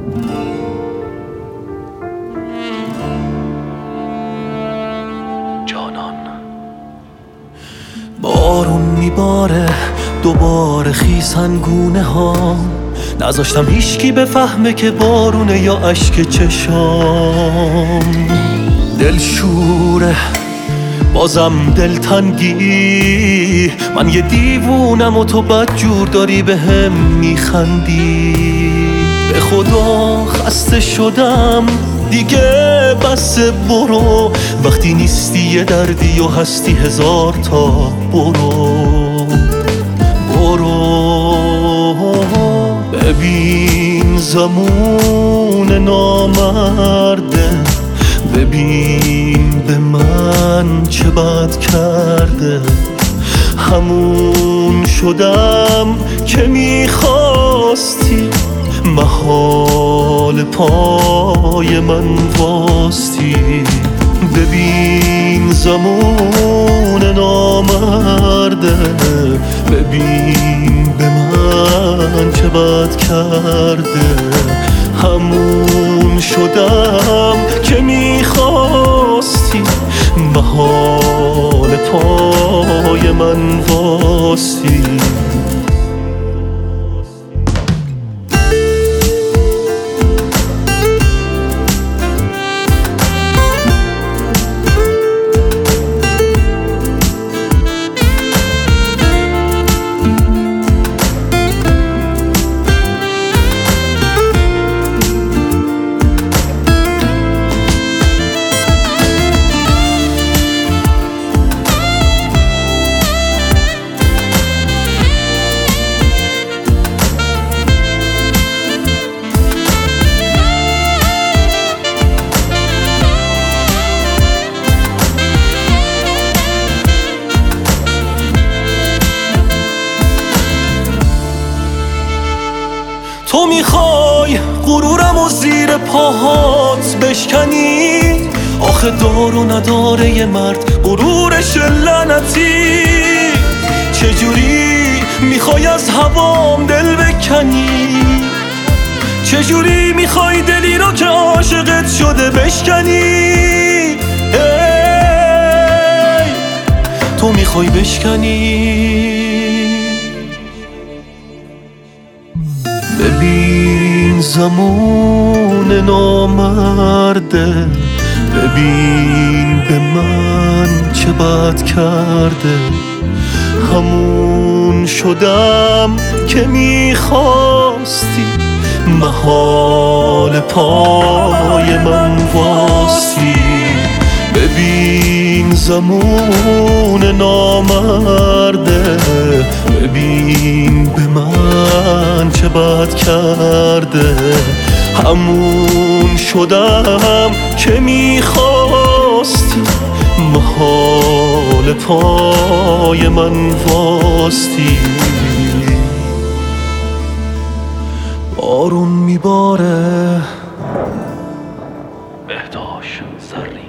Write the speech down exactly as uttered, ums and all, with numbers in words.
جانان بارون میباره دوباره خیسن گونه ها، نذاشتم هیچکی بفهمه که بارونه یا اشک چشام. دل شوره بازم دلتنگی، من یه دیوونم و تو بد جور داری به هم میخندی. به خدا خسته شدم دیگه بس، برو وقتی نیستی یه دردی و هستی هزار تا. برو برو ببین زمون نامرده، ببین به من چه بد کرده. همون شدم که میخواستی، محال پای من واستی. ببین زمان نامرده، ببین به من چه بد کرده. همون شدم که میخواستی، محال پای من واستی. تو میخوای غرورم و زیر پاهات بشکنی، آخه دار و نداره یه مرد غرورش لعنتی. چجوری میخوای از هوام دل بکنی، چجوری میخوای دلی رو که عاشقت شده بشکنی. ای تو میخوای بشکنی. ببین زمان نامرده، ببین به من چه بد کرده. همون شدم که میخواستی، محال پای من واستی. ببین زمان نامرده، ببین به من چه بد کرده. همون شدم که میخواستی، محال پای من واستی. بارون میباره، بهداشت زرین.